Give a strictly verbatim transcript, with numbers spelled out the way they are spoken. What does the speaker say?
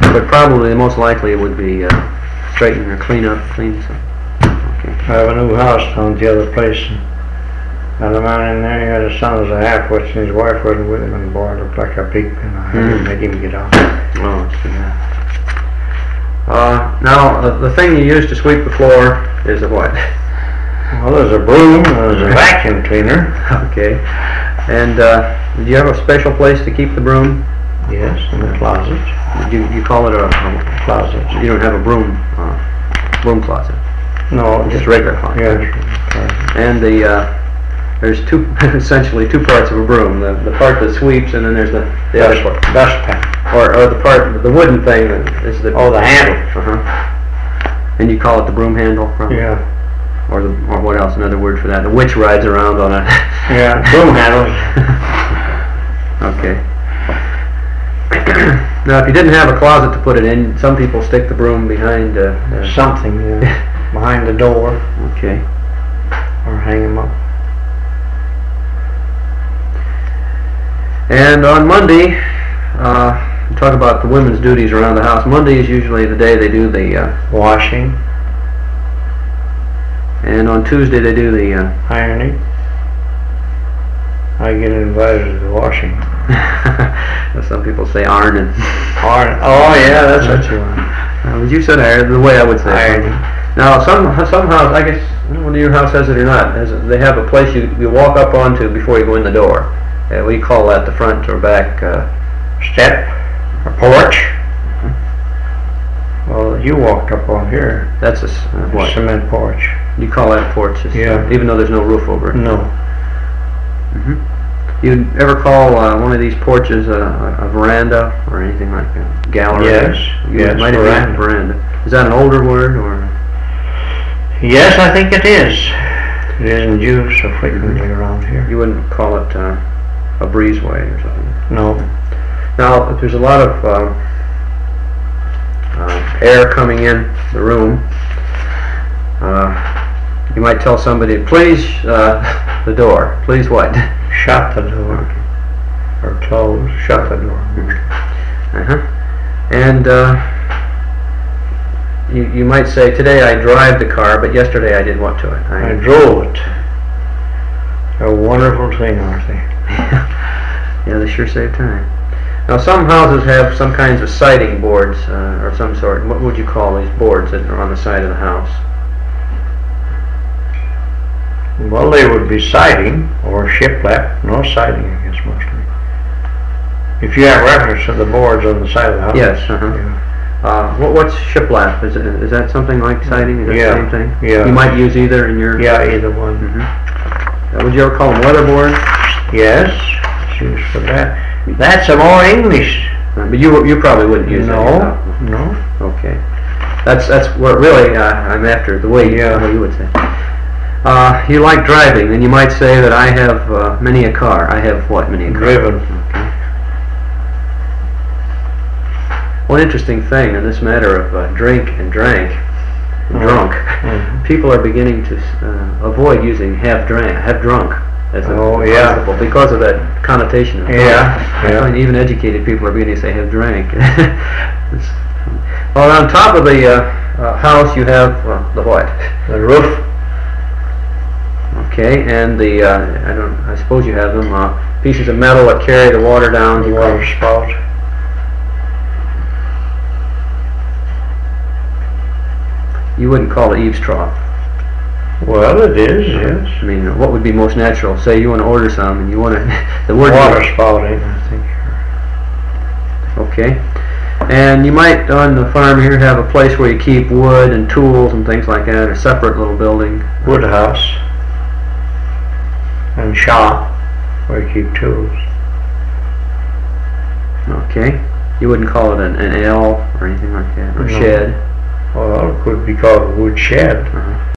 but probably most likely it would be uh, straighten or clean up, clean some. Okay. I have a new house down at the other place. And the man in there, he had a son as a half-witch, and his wife wasn't with him, and the boy looked like a pig, and I had to Mm. make him get out. Oh, yeah. Uh, now, the, the thing you use to sweep the floor is a what? Well, there's a broom, there's a vacuum cleaner. Okay. And uh, do you have a special place to keep the broom? Yes, in the closet. You, you call it a, a Closet. You don't have a broom uh, broom closet. No, Just regular closet. Yeah. And the uh, there's two essentially two parts of a broom. The the part that sweeps, and then there's the, the other part. Dustpan. Or, or the part, the wooden thing that is the... Oh, the handle. Uh-huh. And you call it the broom handle, probably? Yeah. Or the, or what else, another word for that? The witch rides around on a... Yeah, broom handle. Okay. Now, if you didn't have a closet to put it in, some people stick the broom behind... Uh, uh, Something, yeah. Behind the door. Okay. Or hang them up. And on Monday, uh, we talk about the women's duties around the house. Monday is usually the day they do the uh, Washing. and on Tuesday they do the uh, Ironing. I get invited to the washing. some people say ironing. Iron. Oh yeah, that's what you want. Uh, you said iron, the way I would say it. Ironing. Now some some house, I guess whether your house has it or not, has it, they have a place you, you walk up onto before you go in the door. Uh, we call that the front or back uh, Step. A porch. Well, you walked up on here. that's a s- uh, A what? cement porch. You call that a porch? It's, Yeah. Even though there's no roof over it. No. Mm-hmm. You ever call uh, one of these porches a, a, a veranda or anything like that? Gallery? Yes, You yes, might have veranda. veranda. Is that an older word or? Yes, I think it is. It isn't used so frequently around here. You wouldn't call it uh, a breezeway or something? No. Now, if there's a lot of uh, uh, air coming in the room, uh, you might tell somebody, please, uh, the door. Please what? Shut the door. Or close. Shut the door. Uh-huh. And uh, you, you might say, today I drive the car, but yesterday I did what to it? I drove it. A wonderful thing, aren't they? Yeah, they sure save time. Now, some houses have some kinds of siding boards uh, or some sort. What would you call these boards that are on the side of the house? Well, they would be siding or shiplap. No siding, I guess, mostly. If you have reference to the boards on the side of the house. Yes, uh-huh. Yeah. Uh, what, what's shiplap? Is, it, is that something like siding? Is that Yeah, the same thing? yeah. You might use either in your... Yeah, either one. Mm-hmm. Uh, would you ever call them weatherboard? Yes, it's used for that. That's a more English. Uh, but you you probably wouldn't use No, that yourself. no. Okay. That's that's what really uh, I'm after, the way, Yeah. the way you would say. Uh, you like driving, then you might say that I have uh, many a car. I have what, many a car? Driven. Okay. One interesting thing in this matter of uh, drink and drank, and Mhm. drunk, Mhm. people are beginning to uh, avoid using have drank, have drunk as a Oh, yeah. principle because of that connotation. Of drunk. Yeah, I yeah. find even educated people are beginning to say have drank. It's, well, on top of the uh, uh, house you have uh, the what? The roof. Okay, and the uh, I don't. I suppose you have them uh, pieces of metal that carry the water down. The You water call- spout. You wouldn't call it eaves trough. Well, it is, yes. I mean, what would be most natural? Say you want to order some, and you want to the word Water spouting, I think. Okay, and you might on the farm here have a place where you keep wood and tools and things like that, a separate little building. Wood house. And shop, where you keep tools. Okay, you wouldn't call it an, an L or anything like that, or No. shed. Well, it could be called a wood shed. Uh-huh.